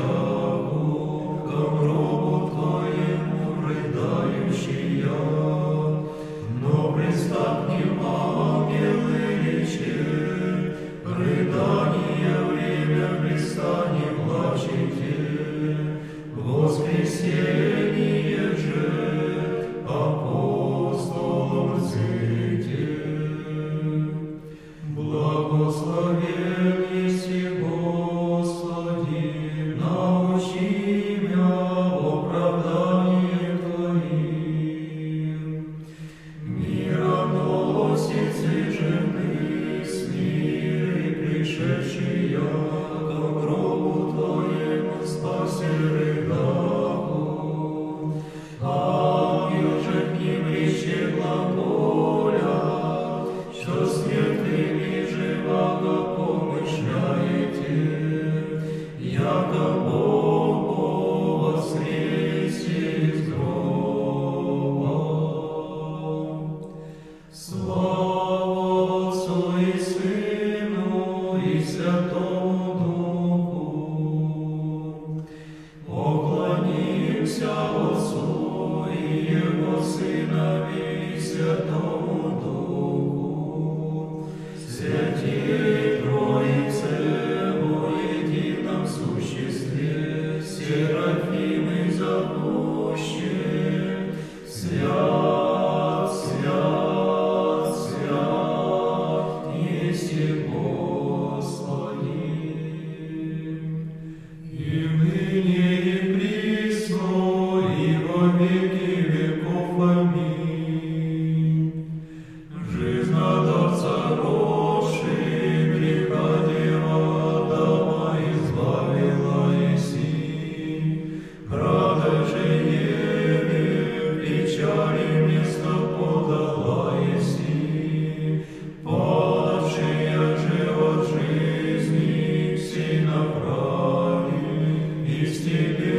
причалу, ко гробу Твоему рыдающий я. Но представь мне, ангелы речи, рыдание время Христа не плачете, воскресение же апостолом ците. Благословен еси, Господи, научи меня оправданием Твоим. Мироносицы же мысли, пришедшие ко гробу Твоему спаси рыдаху. Ангел же к ним рече глаголя, что с мертвыми живаго помышляете, яко Бог воскресе из гроба. Слава Отцу и Сыну и Святому Духу. Поклонимся Отцу и Его Сынові и Святому Духу, Святей Троице во едином существе, Серафимы зовущие, свят, свят, свят, еси Господи. И ныне и присно, и во веки веков. Аминь. Жизнодавца родший, греха дева Адама избавила еси, радость же Еве печали место подала еси, падавшая же от жизни все направи, из Тебе